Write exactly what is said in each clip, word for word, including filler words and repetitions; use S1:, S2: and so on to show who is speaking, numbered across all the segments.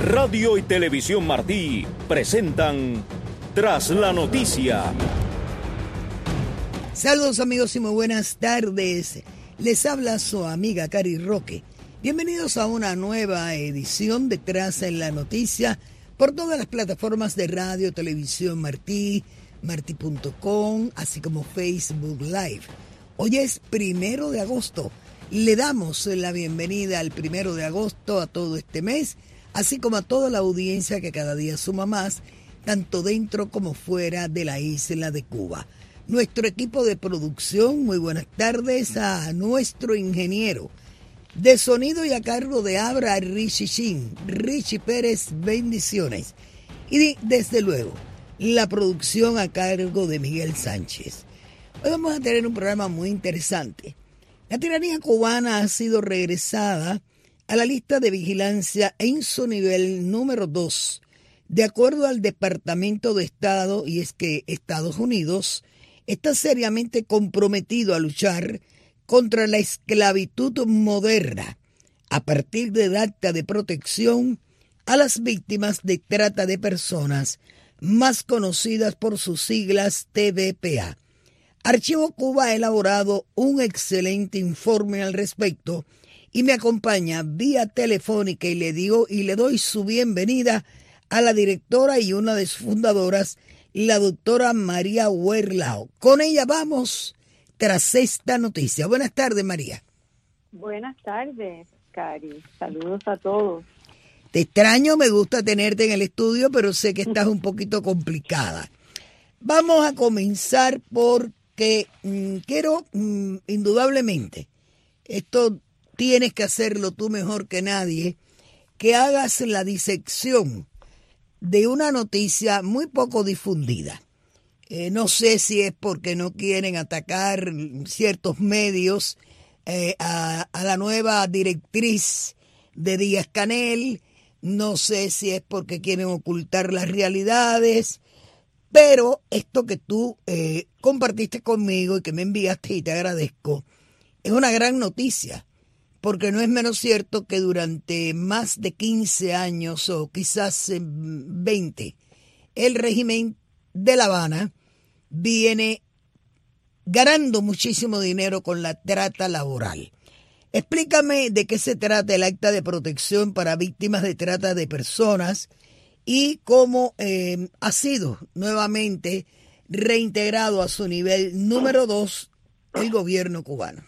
S1: Radio y Televisión Martí presentan Tras la Noticia.
S2: Saludos amigos y muy buenas tardes. Les habla su amiga Cari Roque. Bienvenidos a una nueva edición de Tras en la Noticia por todas las plataformas de radio, televisión Martí, martí punto com, así como Facebook Live. Hoy es primero de agosto. Le damos la bienvenida al primero de agosto a todo este mes, así como a toda la audiencia que cada día suma más, tanto dentro como fuera de la isla de Cuba. Nuestro equipo de producción, muy buenas tardes a nuestro ingeniero de sonido y a cargo de Abra Richie Shin, Richie Pérez, bendiciones. Y desde luego, la producción a cargo de Miguel Sánchez. Hoy vamos a tener un programa muy interesante. La tiranía cubana ha sido regresada a la lista de vigilancia en su nivel número dos, de acuerdo al Departamento de Estado, y es que Estados Unidos está seriamente comprometido a luchar contra la esclavitud moderna a partir del acta de protección a las víctimas de trata de personas, más conocidas por sus siglas T V P A. Archivo Cuba ha elaborado un excelente informe al respecto y me acompaña vía telefónica y le digo y le doy su bienvenida a la directora y una de sus fundadoras, la doctora María Huerlao. Con ella vamos tras esta noticia. Buenas tardes, María.
S3: Buenas tardes, Cari. Saludos a todos.
S2: Te extraño, me gusta tenerte en el estudio, pero sé que estás un poquito complicada. Vamos a comenzar porque mmm, quiero, mmm, indudablemente, esto tienes que hacerlo tú mejor que nadie, que hagas la disección de una noticia muy poco difundida. Eh, no sé si es porque no quieren atacar ciertos medios eh, a, a la nueva directriz de Díaz-Canel, no sé si es porque quieren ocultar las realidades, pero esto que tú eh, compartiste conmigo y que me enviaste y te agradezco, es una gran noticia, porque no es menos cierto que durante más de quince años o quizás veinte, el régimen de La Habana viene ganando muchísimo dinero con la trata laboral. Explícame de qué se trata el acta de protección para víctimas de trata de personas y cómo eh, ha sido nuevamente reintegrado a su nivel número dos el gobierno cubano.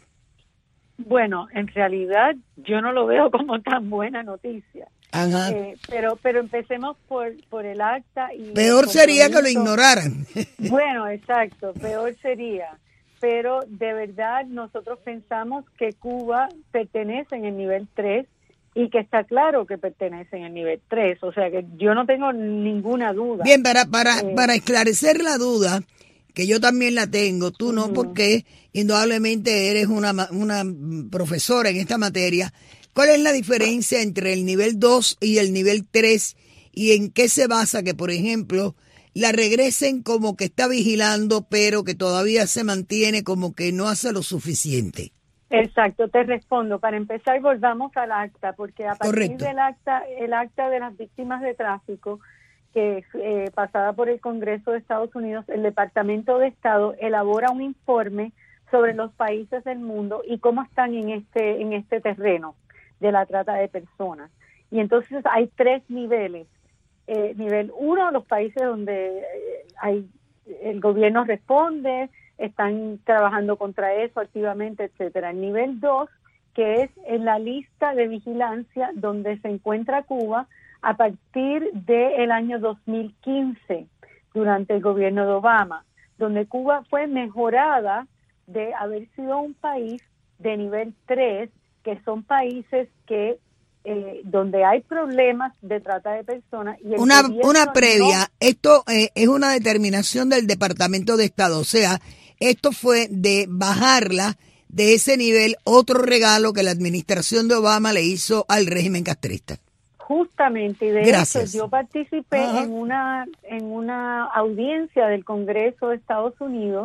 S3: Bueno, en realidad yo no lo veo como tan buena noticia.
S2: Ajá.
S3: Eh, pero pero empecemos por por el acta. Y
S2: peor sería que lo ignoraran.
S3: Bueno, exacto, peor sería. Pero de verdad nosotros pensamos que Cuba pertenece en el nivel tres y que está claro que pertenece en el nivel tres. O sea que yo no tengo ninguna duda.
S2: Bien, para, para,
S3: eh,
S2: para esclarecer la duda, que yo también la tengo, tú uh-huh. no, porque indudablemente eres una, una profesora en esta materia. ¿Cuál es la diferencia entre el nivel dos y el nivel tres y en qué se basa que, por ejemplo, la regresen como que está vigilando, pero que todavía se mantiene como que no hace lo suficiente?
S3: Exacto, te respondo. Para empezar, volvamos al acta, porque a partir
S2: Correcto.
S3: del acta, el acta de las víctimas de tráfico, que es eh, pasada por el Congreso de Estados Unidos, el Departamento de Estado elabora un informe sobre los países del mundo y cómo están en este en este terreno de la trata de personas. Y entonces hay tres niveles. Eh, nivel uno, los países donde eh, hay el gobierno responde, están trabajando contra eso activamente, etcétera. El nivel dos, que es en la lista de vigilancia donde se encuentra Cuba a partir del año dos mil quince, durante el gobierno de Obama, donde Cuba fue mejorada de haber sido un país de nivel tres, que son países que eh, donde hay problemas de trata de personas. Y el
S2: una una previa,
S3: no...
S2: esto eh, es una determinación del Departamento de Estado, o sea, esto fue de bajarla de ese nivel, otro regalo que la administración de Obama le hizo al régimen castrista.
S3: Justamente, y de
S2: Gracias.
S3: hecho yo participé
S2: Ajá.
S3: en una en una audiencia del Congreso de Estados Unidos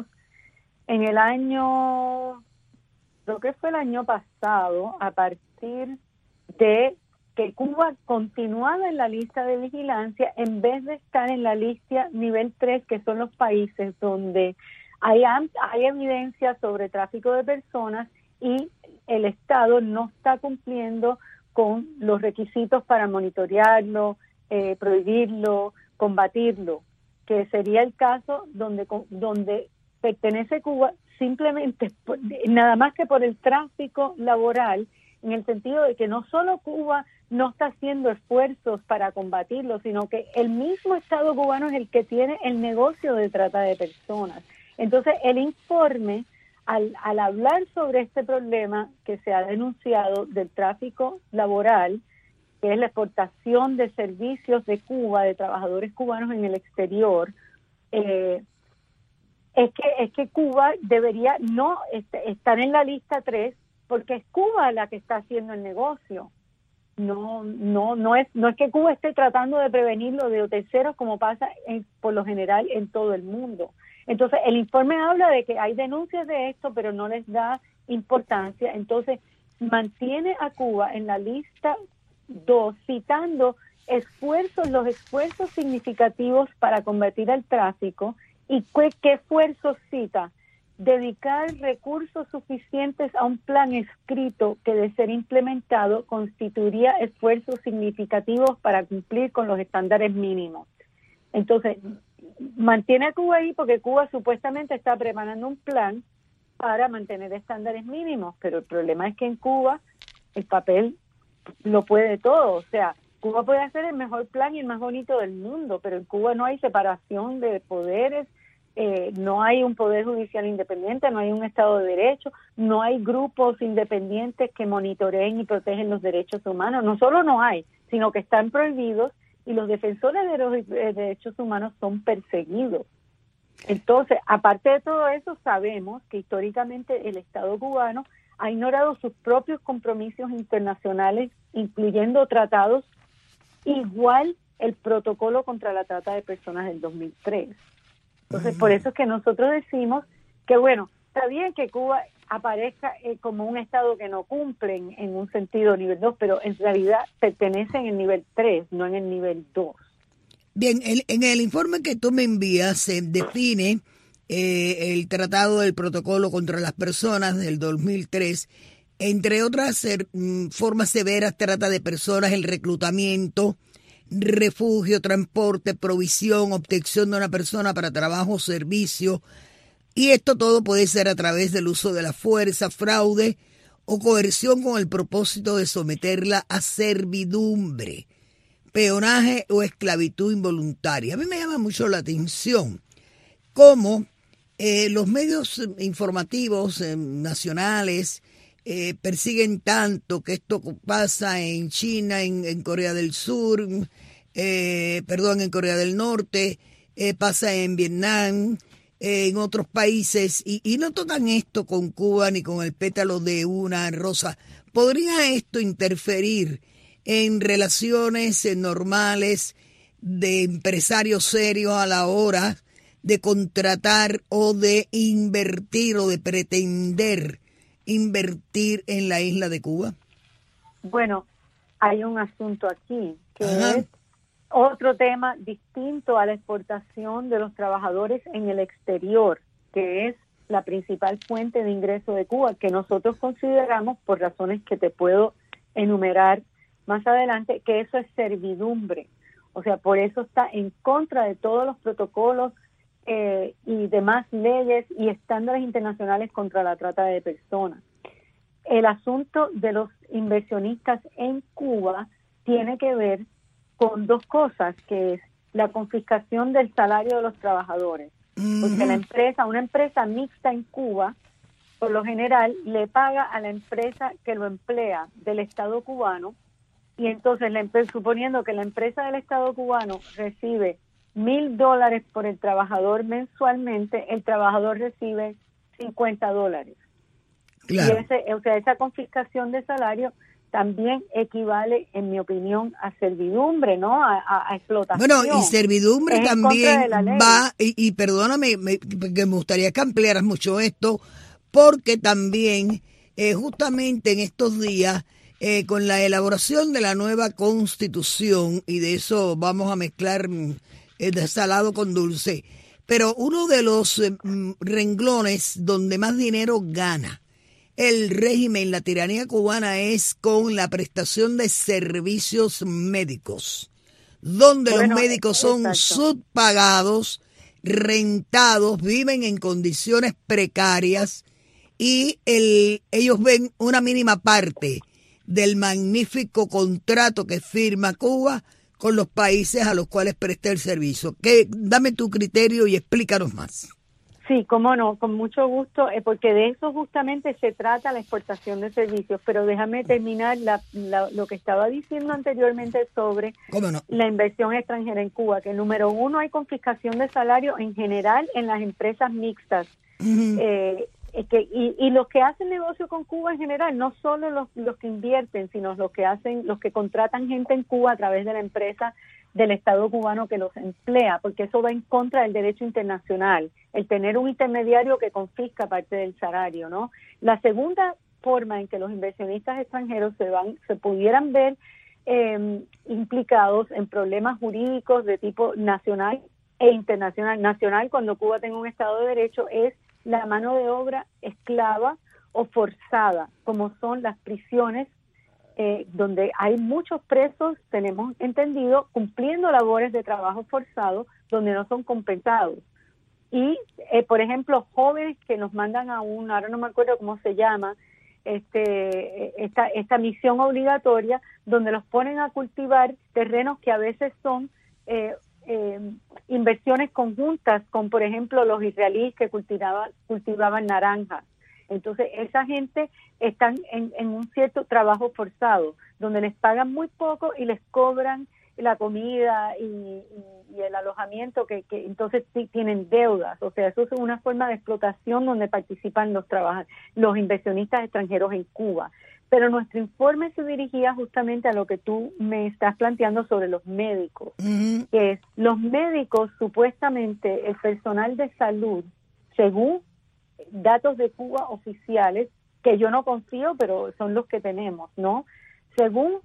S3: en el año, creo que fue el año pasado, a partir de que Cuba continuaba en la lista de vigilancia en vez de estar en la lista nivel tres, que son los países donde hay, hay evidencia sobre tráfico de personas y el Estado no está cumpliendo con los requisitos para monitorearlo, eh, prohibirlo, combatirlo, que sería el caso donde, donde pertenece Cuba simplemente, por, nada más que por el tráfico laboral, en el sentido de que no solo Cuba no está haciendo esfuerzos para combatirlo, sino que el mismo Estado cubano es el que tiene el negocio de trata de personas. Entonces, el informe, al, al hablar sobre este problema que se ha denunciado del tráfico laboral, que es la exportación de servicios de Cuba, de trabajadores cubanos en el exterior, eh, es que es que Cuba debería no est- estar en la lista tres, porque es Cuba la que está haciendo el negocio. No, no, no es, no es que Cuba esté tratando de prevenirlo de terceros, como pasa en, por lo general en todo el mundo. Entonces, el informe habla de que hay denuncias de esto, pero no les da importancia. Entonces, mantiene a Cuba en la lista dos, citando esfuerzos, los esfuerzos significativos para combatir el tráfico. ¿Y qué, qué esfuerzos cita? Dedicar recursos suficientes a un plan escrito que, de ser implementado, constituiría esfuerzos significativos para cumplir con los estándares mínimos. Entonces, mantiene a Cuba ahí porque Cuba supuestamente está preparando un plan para mantener estándares mínimos, pero el problema es que en Cuba el papel lo puede todo. O sea, Cuba puede hacer el mejor plan y el más bonito del mundo, pero en Cuba no hay separación de poderes, eh, no hay un poder judicial independiente, no hay un Estado de Derecho, no hay grupos independientes que monitoreen y protegen los derechos humanos. No solo no hay, sino que están prohibidos y los defensores de los eh, derechos humanos son perseguidos. Entonces, aparte de todo eso, sabemos que históricamente el Estado cubano ha ignorado sus propios compromisos internacionales, incluyendo tratados, igual el protocolo contra la trata de personas del dos mil tres. Entonces, por eso es que nosotros decimos que, bueno, está bien que Cuba aparezca eh, como un Estado que no cumple en, en un sentido nivel dos, pero en realidad pertenece en el nivel tres, no en el nivel dos.
S2: Bien, el, en el informe que tú me envías se define eh, el Tratado del Protocolo contra las Personas del dos mil tres, entre otras ser, formas severas, trata de personas, el reclutamiento, refugio, transporte, provisión, obtención de una persona para trabajo o servicio, y esto todo puede ser a través del uso de la fuerza, fraude o coerción con el propósito de someterla a servidumbre, peonaje o esclavitud involuntaria. A mí me llama mucho la atención cómo eh, los medios informativos eh, nacionales eh, persiguen tanto que esto pasa en China, en, en Corea del Sur, eh, perdón, en Corea del Norte, eh, pasa en Vietnam, eh, en otros países, y, y no tocan esto con Cuba ni con el pétalo de una rosa. ¿Podría esto interferir en relaciones eh, normales de empresarios serios a la hora de contratar o de invertir o de pretender invertir en la isla de Cuba?
S3: Bueno, hay un asunto aquí que
S2: Ajá.
S3: es otro tema distinto a la exportación de los trabajadores en el exterior, que es la principal fuente de ingreso de Cuba, que nosotros consideramos, por razones que te puedo enumerar más adelante, que eso es servidumbre. O sea, por eso está en contra de todos los protocolos eh, y demás leyes y estándares internacionales contra la trata de personas. El asunto de los inversionistas en Cuba tiene que ver con dos cosas, que es la confiscación del salario de los trabajadores. Uh-huh. Porque la empresa, una empresa mixta en Cuba, por lo general, le paga a la empresa que lo emplea del Estado cubano, y entonces, la empresa, suponiendo que la empresa del Estado cubano recibe mil dólares por el trabajador mensualmente, el trabajador recibe cincuenta dólares. Claro. Y ese, o sea, esa confiscación de salario también equivale, en mi opinión, a servidumbre, ¿no? A, a, a explotación.
S2: Bueno, y servidumbre es también va, y, y perdóname, me, que me gustaría que ampliaras mucho esto, porque también, eh, justamente en estos días, eh, con la elaboración de la nueva Constitución, y de eso vamos a mezclar eh, de salado con dulce, pero uno de los eh, renglones donde más dinero gana el régimen, la tiranía cubana, es con la prestación de servicios médicos, donde bueno, los médicos son exacto. subpagados, rentados, viven en condiciones precarias y el, ellos ven una mínima parte del magnífico contrato que firma Cuba con los países a los cuales presta el servicio. ¿Qué, dame tu criterio y explícanos más.
S3: Sí, cómo no, con mucho gusto, eh, porque de eso justamente se trata la exportación de servicios, pero déjame terminar la, la, lo que estaba diciendo anteriormente sobre
S2: no?
S3: la inversión extranjera en Cuba, que número uno hay confiscación de salario en general en las empresas mixtas, uh-huh. eh, que, y, y los que hacen negocio con Cuba en general, no solo los, los que invierten, sino los que hacen, los que contratan gente en Cuba a través de la empresa del Estado cubano que los emplea, porque eso va en contra del derecho internacional, el tener un intermediario que confisca parte del salario, ¿no? La segunda forma en que los inversionistas extranjeros se van, se pudieran ver eh, implicados en problemas jurídicos de tipo nacional e internacional. Nacional, cuando Cuba tenga un Estado de Derecho, es la mano de obra esclava o forzada, como son las prisiones, Eh, donde hay muchos presos, tenemos entendido, cumpliendo labores de trabajo forzado, donde no son compensados. Y, eh, por ejemplo, jóvenes que nos mandan a un, ahora no me acuerdo cómo se llama, este, esta, esta misión obligatoria, donde los ponen a cultivar terrenos que a veces son eh, eh, inversiones conjuntas con, por ejemplo, los israelíes que cultivaban, cultivaban naranjas. Entonces, esa gente está en, en un cierto trabajo forzado, donde les pagan muy poco y les cobran la comida y, y, y el alojamiento, que, que entonces sí tienen deudas. O sea, eso es una forma de explotación donde participan los trabaja, los inversionistas extranjeros en Cuba. Pero nuestro informe se dirigía justamente a lo que tú me estás planteando sobre los médicos, uh-huh. que es, los médicos, supuestamente, el personal de salud, según datos de Cuba oficiales, que yo no confío, pero son los que tenemos, ¿no? Según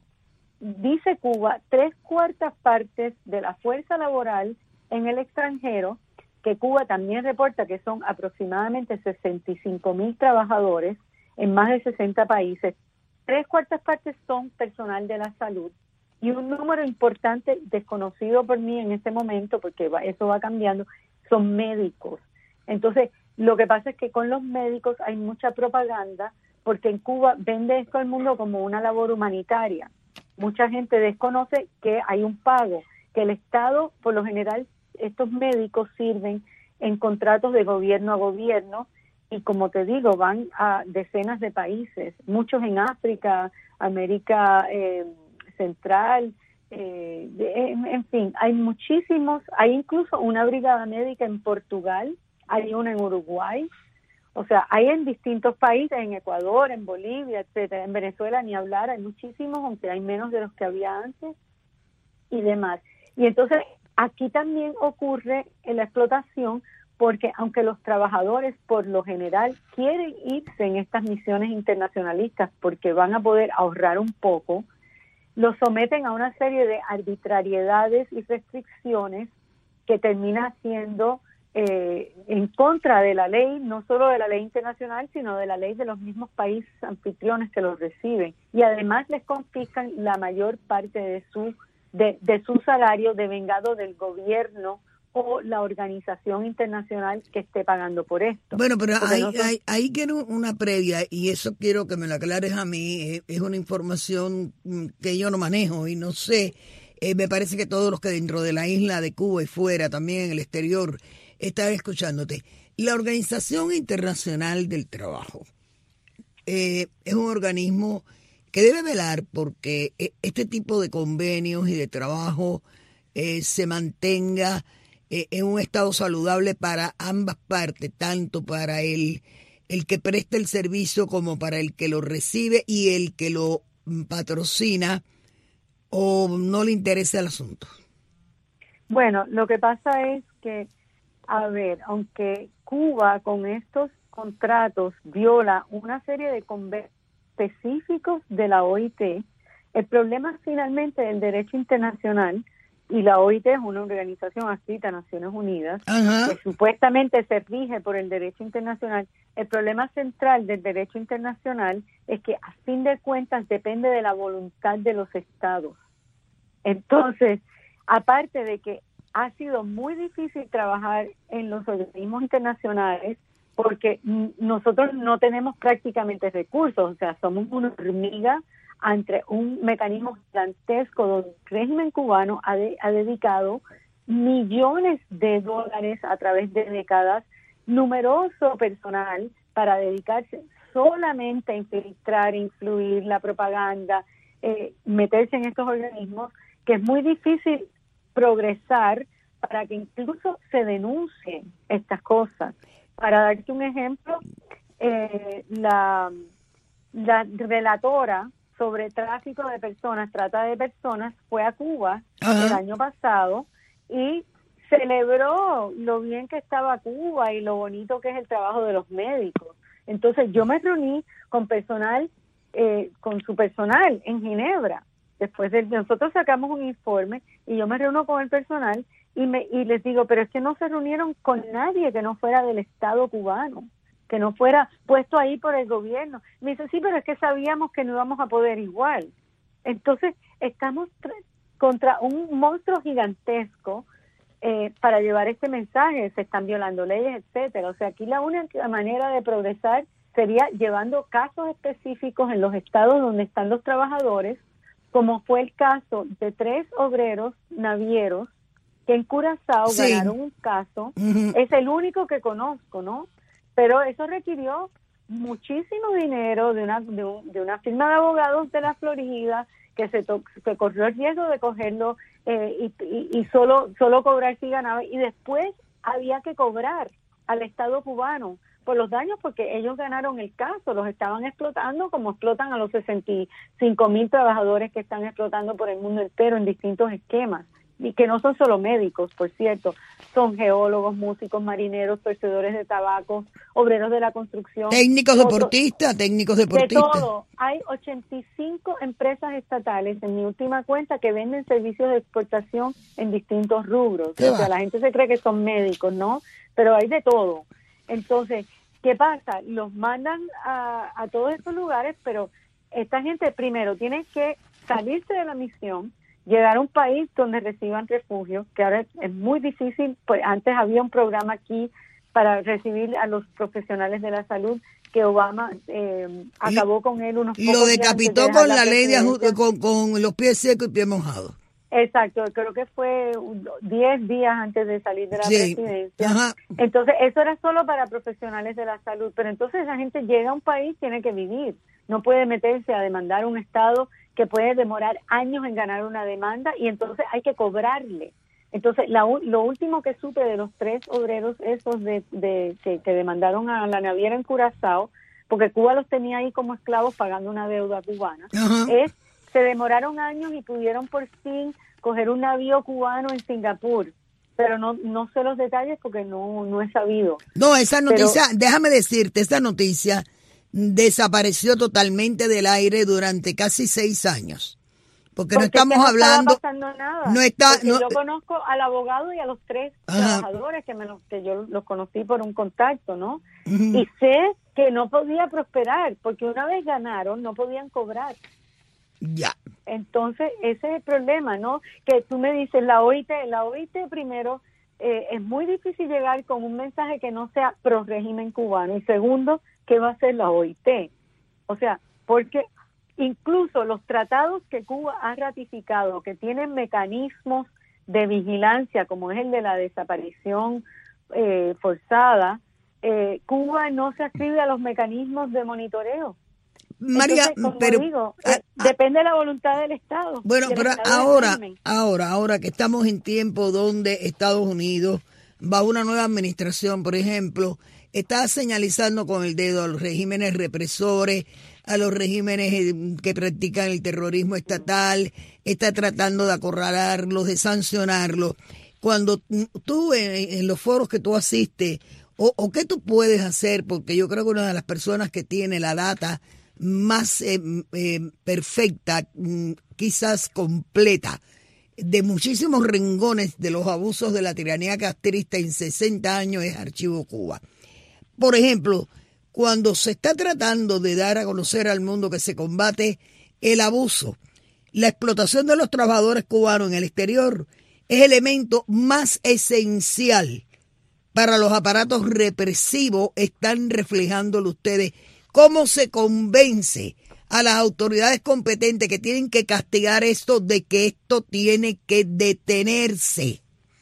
S3: dice Cuba, tres cuartas partes de la fuerza laboral en el extranjero, que Cuba también reporta que son aproximadamente sesenta y cinco mil trabajadores en más de sesenta países, tres cuartas partes son personal de la salud, y un número importante, desconocido por mí en este momento, porque va, eso va cambiando, son médicos. Entonces, lo que pasa es que con los médicos hay mucha propaganda, porque en Cuba vende esto al mundo como una labor humanitaria. Mucha gente desconoce que hay un pago, que el Estado, por lo general, estos médicos sirven en contratos de gobierno a gobierno, y como te digo, van a decenas de países, muchos en África, América eh, Central, eh, de, en, en fin, hay muchísimos, hay incluso una brigada médica en Portugal, hay una en Uruguay, o sea, hay en distintos países, en Ecuador, en Bolivia, etcétera. En Venezuela ni hablar, hay muchísimos, aunque hay menos de los que había antes y demás. Y entonces aquí también ocurre la explotación, porque aunque los trabajadores por lo general quieren irse en estas misiones internacionalistas porque van a poder ahorrar un poco, los someten a una serie de arbitrariedades y restricciones que termina siendo Eh, en contra de la ley, no solo de la ley internacional, sino de la ley de los mismos países anfitriones que los reciben, y además les confiscan la mayor parte de su de, de su salario devengado del gobierno o la organización internacional que esté pagando por esto.
S2: Bueno, pero ahí,
S3: no son...
S2: ahí, ahí quiero una previa, y eso quiero que me lo aclares a mí, es una información que yo no manejo y no sé, eh, me parece que todos los que dentro de la isla de Cuba y fuera, también en el exterior, están escuchándote. La Organización Internacional del Trabajo eh, es un organismo que debe velar porque este tipo de convenios y de trabajo eh, se mantenga eh, en un estado saludable para ambas partes, tanto para el, el que presta el servicio como para el que lo recibe y el que lo patrocina, o no le interesa el asunto.
S3: Bueno, lo que pasa es que a ver, aunque Cuba con estos contratos viola una serie de convenios específicos de la O I T. El problema finalmente del derecho internacional, y la O I T es una organización adscrita a Naciones Unidas,
S2: Ajá.
S3: que supuestamente se rige por el derecho internacional. El problema central del derecho internacional es que a fin de cuentas depende de la voluntad de los estados. Entonces, aparte de que ha sido muy difícil trabajar en los organismos internacionales porque nosotros no tenemos prácticamente recursos, o sea, somos una hormiga ante un mecanismo gigantesco donde el régimen cubano ha, de, ha dedicado millones de dólares a través de décadas, numeroso personal para dedicarse solamente a infiltrar, influir la propaganda, eh, meterse en estos organismos, que es muy difícil progresar para que incluso se denuncien estas cosas. Para darte un ejemplo, eh, la, la relatora sobre tráfico de personas, trata de personas, fue a Cuba Ajá. el año pasado y celebró lo bien que estaba Cuba y lo bonito que es el trabajo de los médicos. Entonces yo me reuní con personal, eh, con su personal en Ginebra. Después de nosotros sacamos un informe y yo me reúno con el personal y me y les digo, pero es que no se reunieron con nadie que no fuera del Estado cubano, que no fuera puesto ahí por el gobierno. Me dice, sí, pero es que sabíamos que no íbamos a poder igual. Entonces, estamos tra- contra un monstruo gigantesco eh, para llevar este mensaje. Se están violando leyes, etcétera. O sea, aquí la única manera de progresar sería llevando casos específicos en los estados donde están los trabajadores, como fue el caso de tres obreros navieros que en Curazao sí. ganaron un caso. Uh-huh. Es el único que conozco, ¿no? Pero eso requirió muchísimo dinero de una de, un, de una firma de abogados de la Florida que se to, que corrió el riesgo de cogerlo eh, y, y, y solo solo cobrar si ganaba, y después había que cobrar al Estado cubano por los daños porque ellos ganaron el caso, los estaban explotando como explotan a los sesenta y cinco mil trabajadores que están explotando por el mundo entero en distintos esquemas. Y que no son solo médicos, por cierto, son geólogos, músicos, marineros, torcedores de tabaco, obreros de la construcción.
S2: Técnicos otros, deportistas, técnicos deportistas.
S3: De todo. Hay ochenta y cinco empresas estatales, en mi última cuenta, que venden servicios de exportación en distintos rubros. O sea, la gente se cree que son médicos, ¿no? Pero hay de todo. Entonces, ¿qué pasa? Los mandan a, a todos estos lugares, pero esta gente primero tiene que salirse de la misión, llegar a un país donde reciban refugio, que ahora es, es muy difícil, pues antes había un programa aquí para recibir a los profesionales de la salud, que Obama eh, acabó y, con él unos pocos
S2: lo decapitó
S3: de
S2: con la, la ley de ajuste, con, con los pies secos y pies mojados.
S3: Exacto, creo que fue diez días antes de salir de la
S2: sí.
S3: presidencia.
S2: Ajá.
S3: Entonces, eso era solo para profesionales de la salud, pero entonces la gente llega a un país, tiene que vivir, no puede meterse a demandar un Estado que puede demorar años en ganar una demanda y entonces hay que cobrarle. Entonces, la, lo último que supe de los tres obreros esos de, de que, que demandaron a la naviera en Curazao, porque Cuba los tenía ahí como esclavos pagando una deuda cubana, uh-huh. es se demoraron años y pudieron por fin coger un navío cubano en Singapur, pero no no sé los detalles porque no no he sabido.
S2: No, esa noticia, pero, déjame decirte, esa noticia desapareció totalmente del aire durante casi seis años. Porque, porque no estamos
S3: no
S2: hablando.
S3: Estaba pasando nada.
S2: No está. No,
S3: yo conozco al abogado y a los tres ajá. trabajadores que me los, que yo los conocí por un contacto, ¿no? Uh-huh. Y sé que no podía prosperar porque una vez ganaron no podían cobrar.
S2: Ya.
S3: Entonces ese es el problema, ¿no? Que tú me dices la O I T, la O I T primero eh, es muy difícil llegar con un mensaje que no sea pro régimen cubano y segundo, ¿qué va a hacer la O I T? O sea, porque incluso los tratados que Cuba ha ratificado, que tienen mecanismos de vigilancia, como es el de la desaparición eh, forzada, eh, Cuba no se adscribe a los mecanismos de monitoreo.
S2: María,
S3: Entonces,
S2: pero
S3: digo,
S2: ah,
S3: eh, depende de la voluntad del Estado.
S2: Bueno,
S3: del
S2: pero
S3: Estado
S2: ahora, ahora, ahora que estamos en tiempo donde Estados Unidos va a una nueva administración, por ejemplo, está señalizando con el dedo a los regímenes represores, a los regímenes que practican el terrorismo estatal, está tratando de acorralarlos, de sancionarlos. Cuando tú en, en los foros que tú asistes, o, o qué tú puedes hacer, porque yo creo que una de las personas que tiene la data más eh, eh, perfecta, quizás completa, de muchísimos rengones de los abusos de la tiranía castrista en sesenta años es Archivo Cuba. Por ejemplo, cuando se está tratando de dar a conocer al mundo que se combate el abuso, la explotación de los trabajadores cubanos en el exterior es el elemento más esencial para los aparatos represivos, están reflejándolo ustedes. ¿Cómo se convence a las autoridades competentes que tienen que castigar esto de que esto tiene que detenerse?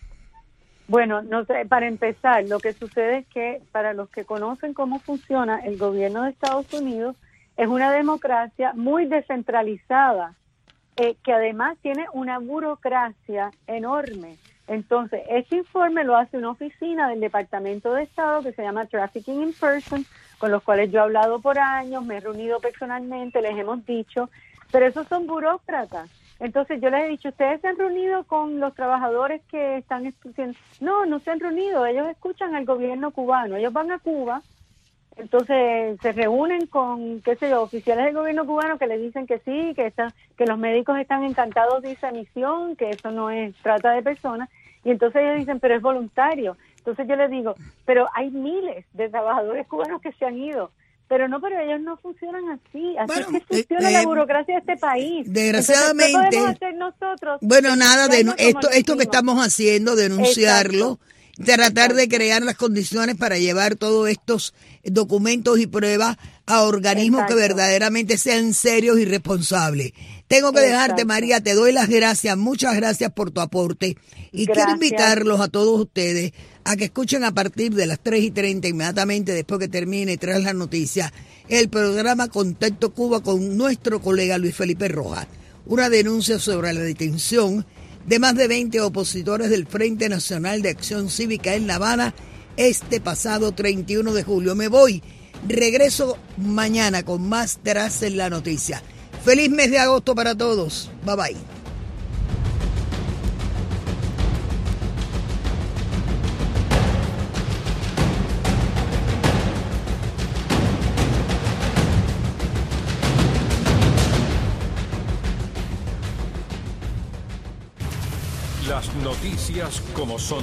S3: Bueno, no sé, para empezar, lo que sucede es que para los que conocen cómo funciona el gobierno de Estados Unidos, es una democracia muy descentralizada, eh, que además tiene una burocracia enorme. Entonces, este informe lo hace una oficina del Departamento de Estado que se llama Trafficking in Person, con los cuales yo he hablado por años, me he reunido personalmente, les hemos dicho, pero esos son burócratas. Entonces yo les he dicho, ¿ustedes se han reunido con los trabajadores que están estudiando? No, no se han reunido, ellos escuchan al gobierno cubano, ellos van a Cuba, entonces se reúnen con, qué sé yo, oficiales del gobierno cubano que les dicen que sí, que están, que los médicos están encantados de esa misión, que eso no es trata de personas, y entonces ellos dicen, pero es voluntario. Entonces yo les digo, pero hay miles de trabajadores cubanos que se han ido. Pero no, pero ellos no funcionan así. Así bueno, es que funciona eh, la burocracia de este país.
S2: Desgraciadamente.
S3: Entonces, ¿qué podemos hacer nosotros?
S2: Bueno, nada, de esto, esto que estamos haciendo, denunciarlo, exacto, tratar exacto. de crear las condiciones para llevar todos estos documentos y pruebas a organismos exacto. que verdaderamente sean serios y responsables. Tengo que exacto. dejarte, María, te doy las gracias, muchas gracias por tu aporte. Y gracias. Quiero invitarlos a todos ustedes a que escuchen a partir de las tres y treinta, inmediatamente después que termine tras las noticias, el programa Contacto Cuba con nuestro colega Luis Felipe Rojas. Una denuncia sobre la detención de más de veinte opositores del Frente Nacional de Acción Cívica en La Habana este pasado treinta y uno de julio. Me voy, regreso mañana con más Tras en la Noticia. Feliz mes de agosto para todos. Bye bye.
S4: Las noticias como son.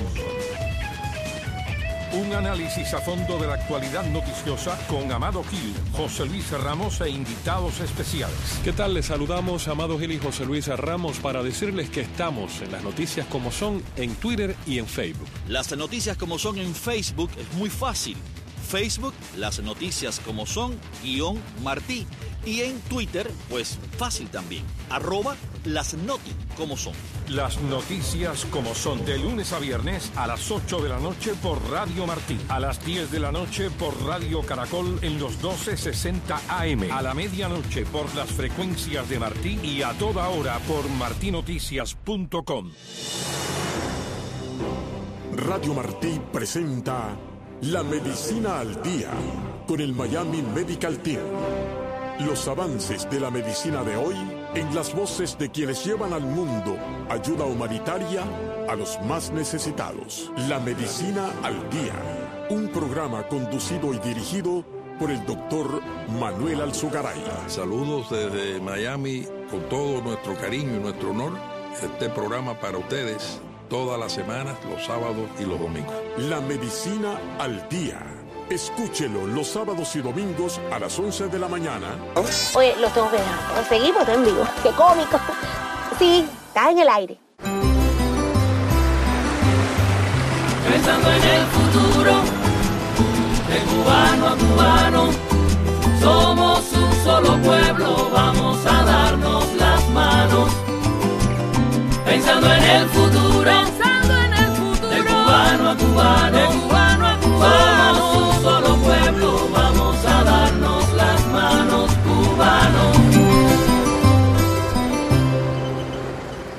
S4: Un análisis a fondo de la actualidad noticiosa con Amado Gil, José Luis Ramos e invitados especiales.
S5: ¿Qué tal? Les saludamos Amado Gil y José Luis Ramos para decirles que estamos en las noticias como son en Twitter y en Facebook.
S6: Las noticias como son en Facebook es muy fácil. Facebook, las noticias como son, guión Martí. Y en Twitter, pues fácil también, arroba las noti como son.
S4: Las noticias como son, de lunes a viernes a las ocho de la noche por Radio Martí, a las diez de la noche por Radio Caracol en los doce sesenta A M, a la medianoche por las frecuencias de Martí y a toda hora por martinoticias punto com.
S7: Radio Martí presenta La Medicina al Día con el Miami Medical Team. Los avances de la medicina de hoy en las voces de quienes llevan al mundo ayuda humanitaria a los más necesitados. La Medicina al Día, un programa conducido y dirigido por el doctor Manuel Alzugaray.
S8: Saludos desde Miami con todo nuestro cariño y nuestro honor. Este programa para ustedes todas las semanas, los sábados y los domingos.
S7: La Medicina al Día. Escúchelo los sábados y domingos a las once de la mañana.
S9: Oye, lo tengo que dejar. Seguimos en vivo. ¡Qué cómico! Sí, está en el aire.
S10: Pensando en el futuro, de cubano a cubano, somos un solo pueblo, vamos a darnos las manos. Pensando en el futuro.